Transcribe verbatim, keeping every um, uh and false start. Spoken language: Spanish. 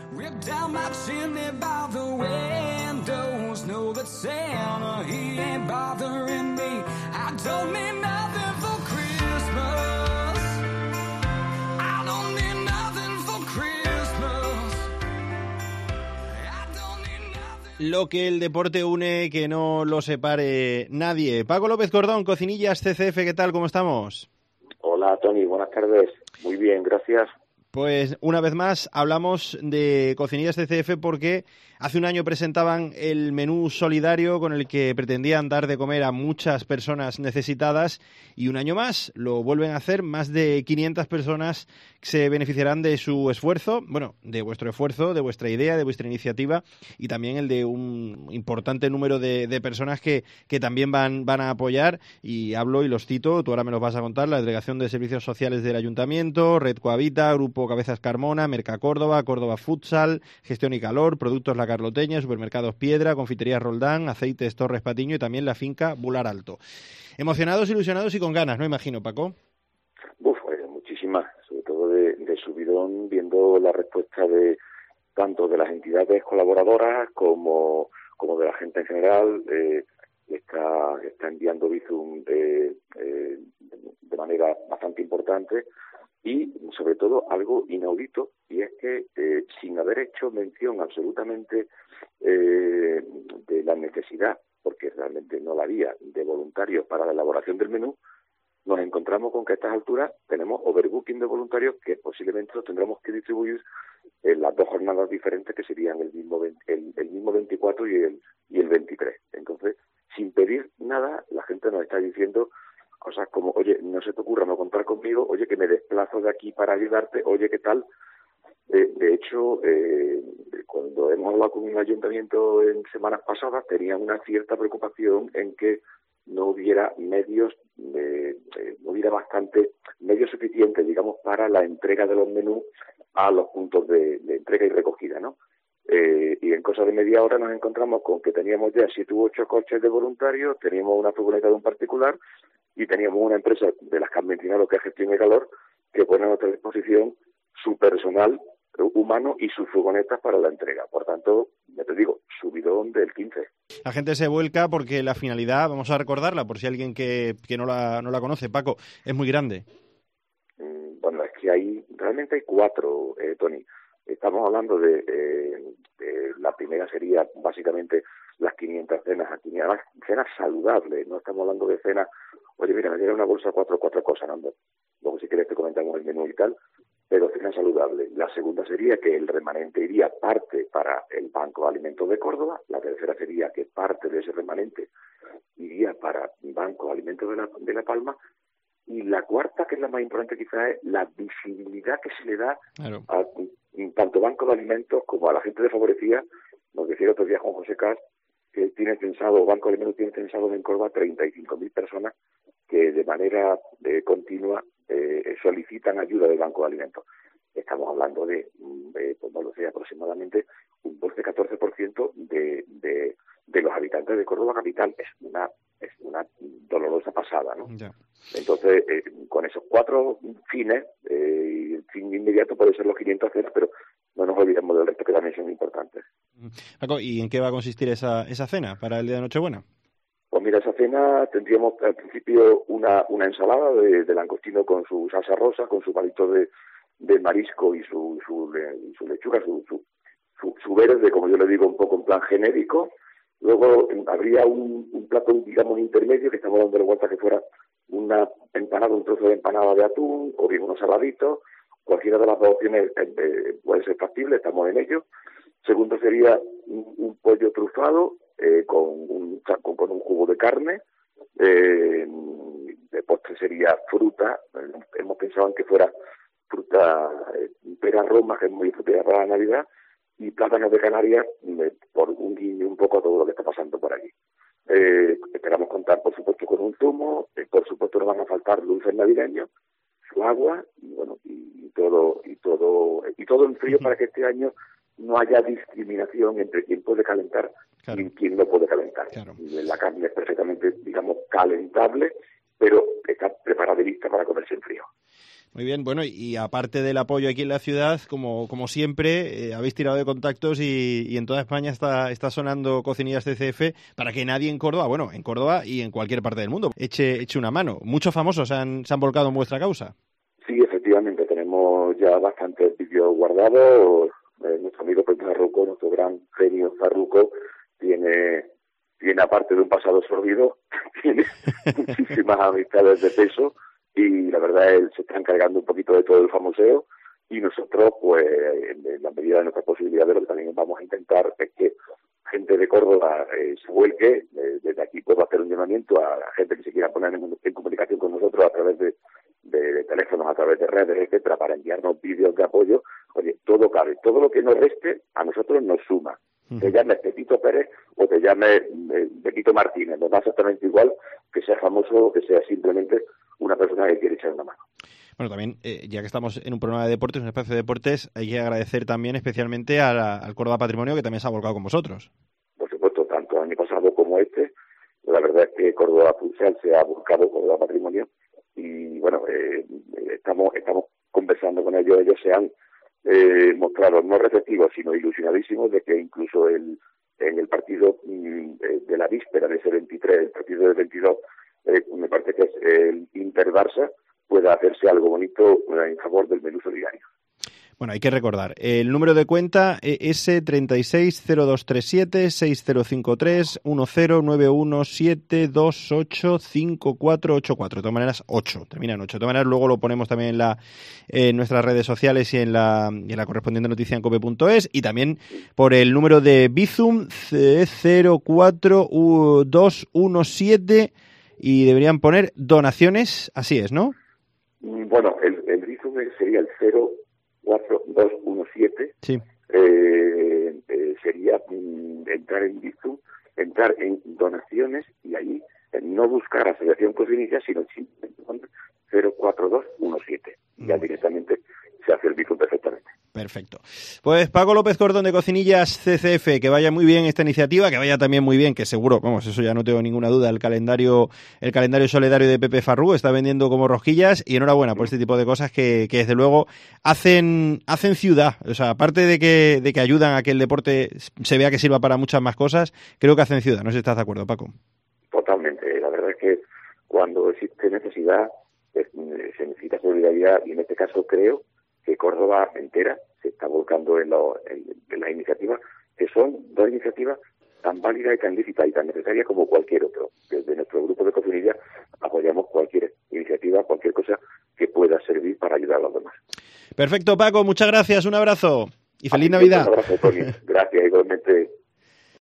Ripped down my chimney by the windows. Know that Santa, he ain't bothering me. I don't need nothing for Christmas. I don't need nothing for Christmas. I don't need nothing. Lo que el deporte une, que no lo separe nadie. Paco López Cordón, Cocinillas C C F, ¿qué tal? ¿Cómo estamos? Hola, Tony, buenas tardes. Muy bien, gracias. Pues una vez más hablamos de Cocinillas C C F porque hace un año presentaban el menú solidario con el que pretendían dar de comer a muchas personas necesitadas y un año más lo vuelven a hacer. Más de quinientas personas se beneficiarán de su esfuerzo, bueno, de vuestro esfuerzo, de vuestra idea, de vuestra iniciativa y también el de un importante número de, de personas que, que también van, van a apoyar. Y hablo y los cito, tú ahora me los vas a contar: la Delegación de Servicios Sociales del Ayuntamiento, Red Cohabita, Grupo Cabezas Carmona, Merca Córdoba, Córdoba Futsal, Gestión y Calor, Productos La Carloteña, Supermercados Piedra, Confiterías Roldán, Aceites Torres Patiño y también la finca Bular Alto. Emocionados, ilusionados y con ganas, ¿no? Imagino, Paco. Uf, eh, muchísimas, sobre todo de, de subidón, viendo la respuesta de tanto de las entidades colaboradoras como, como de la gente en general. Eh, está, está enviando Bizum de, eh, de manera bastante importante. Y, sobre todo, algo inaudito, y es que, eh, sin haber hecho mención absolutamente eh, de la necesidad, porque realmente no la había, de voluntarios para la elaboración del menú, nos encontramos con que a estas alturas tenemos overbooking de voluntarios que posiblemente los tendremos que distribuir en las dos jornadas diferentes, que serían el mismo el, el mismo veinticuatro y el, y el veintitrés. Entonces, sin pedir nada, la gente nos está diciendo cosas como: oye, no se te ocurra no contar conmigo, oye, que me desplazo de aquí para ayudarte, oye, ¿qué tal? Eh, de hecho, eh, cuando hemos hablado con un ayuntamiento en semanas pasadas, tenían una cierta preocupación en que no hubiera medios, eh, eh, no hubiera bastante, medios suficientes, digamos, para la entrega de los menús a los puntos de, de entrega y recogida, ¿no? Eh, y en cosa de media hora nos encontramos con que teníamos ya siete u ocho coches de voluntarios, teníamos una furgoneta de un particular y teníamos una empresa de las que han mencionado, que es Gestión y Calor, que pone a nuestra disposición su personal humano y sus furgonetas para la entrega. Por tanto, ya te digo, subidón del quince. La gente se vuelca porque la finalidad, vamos a recordarla por si alguien que, que no la no la conoce, Paco, es muy grande. Mm, bueno, es que hay, realmente hay cuatro, eh, Tony. Estamos hablando de, eh, de la primera sería básicamente las quinientas cenas, aquí, además cenas saludables, no estamos hablando de cenas, oye, mira, me llega una bolsa cuatro, cuatro cosas, ¿no? Luego si quieres te comentamos el menú y tal, pero cena saludable. La segunda sería que el remanente iría parte para el Banco de Alimentos de Córdoba, la tercera sería que parte de ese remanente iría para el Banco de Alimentos de la, de la Palma, y la cuarta, que es la más importante quizás, es la visibilidad que se le da Claro. a tanto Banco de Alimentos como a la gente desfavorecida. Nos decía el otro día Juan José Cas que tiene censado, Banco de Alimentos tiene censado en Córdoba treinta y cinco mil personas que de manera eh, continua eh, solicitan ayuda del Banco de Alimentos. Estamos hablando de, de pues no lo sé, aproximadamente un doce a catorce por ciento de, de, de los habitantes de Córdoba capital. Es una es una dolorosa pasada, ¿no? Ya. Entonces, eh, con esos cuatro fines, eh, y el fin inmediato puede ser los quinientos cenas, pero no nos olvidemos del resto, que también son importantes. Paco, ¿y en qué va a consistir esa, esa cena para el día de Nochebuena? Pues mira, esa cena tendríamos al principio una, una ensalada de, de langostino con su salsa rosa, con su palito de, de marisco y su, su, le, su lechuga, su, su, su, su verde, como yo le digo, un poco en plan genérico. Luego habría un, un plato, digamos, intermedio, que estamos dando la vuelta, que fuera una empanada, un trozo de empanada de atún, o bien unos saladitos. Cualquiera de las dos opciones eh, puede ser factible, estamos en ello. Segundo sería un, un pollo trufado eh, con, un, con, con un jugo de carne. Eh, de postre sería fruta. Eh, hemos pensado en que fuera fruta, eh, pera roma, que es muy fruta para la Navidad, y plátanos de Canarias, eh, por un guiño un poco a todo lo que está pasando por aquí. Eh, esperamos contar, por supuesto, con un zumo, eh, por supuesto no van a faltar dulces navideños, su agua, y bueno, y, y todo, y todo, y todo en frío, para que este año no haya discriminación entre quién puede calentar, claro, y quién no puede calentar. Claro. La carne es perfectamente, digamos, calentable, pero está preparada y lista para comerse en frío. Muy bien, bueno, y aparte del apoyo aquí en la ciudad, como, como siempre, eh, habéis tirado de contactos y, y en toda España está, está sonando Cocinillas C C F para que nadie en Córdoba, bueno, en Córdoba y en cualquier parte del mundo, eche, eche una mano. Muchos famosos han, se han volcado en vuestra causa. Sí, efectivamente, tenemos ya bastantes vídeos guardados. Eh, nuestro amigo Pepe Farruco, nuestro gran genio Farruco, tiene, tiene aparte de un pasado sordido, tiene muchísimas amistades de peso. Y la verdad él se está encargando un poquito de todo el famoseo y nosotros pues en la medida de nuestras posibilidades lo que también vamos a intentar es que gente de Córdoba eh, se vuelque. Eh, desde aquí puedo hacer un llamamiento a la gente que se quiera poner en, en comunicación con nosotros a través de, de, de teléfonos, a través de redes, etcétera, para enviarnos vídeos de apoyo. Oye, todo cabe, todo lo que nos reste a nosotros nos suma. Te llames Pepito Pérez o te llames eh, Pepito Martínez, nos da exactamente igual que sea famoso o que sea simplemente una persona que quiere echar una mano. Bueno, también, eh, ya que estamos en un programa de deportes, un espacio de deportes, hay que agradecer también especialmente a la, al Córdoba Patrimonio, que también se ha volcado con vosotros. Por supuesto, tanto el año pasado como este, la verdad es que Córdoba Futsal se ha volcado con Córdoba Patrimonio y bueno, eh, estamos estamos conversando con ellos, ellos se han eh, mostrado no receptivos, sino ilusionadísimos de que incluso el en el partido mm, de la víspera de ese veintitrés, el partido del veintidós, eh, me parece que es el Inter-Barça, pueda hacerse algo bonito en favor del menú solidario. Bueno, hay que recordar, el número de cuenta es treinta y seis cero dos treinta y siete seis cero cinco tres uno cero nueve uno siete dos ocho cinco cuatro ocho cuatro. De todas maneras, ocho, termina en ocho. De todas maneras, luego lo ponemos también en, la, en nuestras redes sociales y en la, y en la correspondiente noticia en cope punto es y también por el número de Bizum cero cuatro dos uno siete y deberían poner donaciones, así es, ¿no? Bueno, el, el Bizum sería el cero cuatro dos uno siete, sí. eh, eh, sería mm, entrar en Bizum, entrar en donaciones y ahí eh, no buscar Asociación Cocinilla, sino simplemente cero cuatro dos uno siete. Ya mm. directamente se hace el Bizum perfectamente. Perfecto. Pues Paco López Cordón de Cocinillas C C F, que vaya muy bien esta iniciativa, que vaya también muy bien, que seguro, vamos, eso ya no tengo ninguna duda, el calendario el calendario solidario de Pepe Farrú está vendiendo como rosquillas y enhorabuena por este tipo de cosas que, que desde luego hacen hacen ciudad, o sea, aparte de que de que ayudan a que el deporte se vea que sirva para muchas más cosas, creo que hacen ciudad, no sé si estás de acuerdo, Paco. Totalmente, la verdad es que cuando existe necesidad eh, se necesita solidaridad y en este caso creo que Córdoba entera se está volcando en, lo, en, en las iniciativas, que son dos iniciativas tan válidas y tan lícitas y tan necesarias como cualquier otro. Desde nuestro grupo de Cocinilla apoyamos cualquier iniciativa, cualquier cosa que pueda servir para ayudar a los demás. Perfecto, Paco, muchas gracias, un abrazo y feliz Navidad. Un abrazo, Tony. Gracias, igualmente.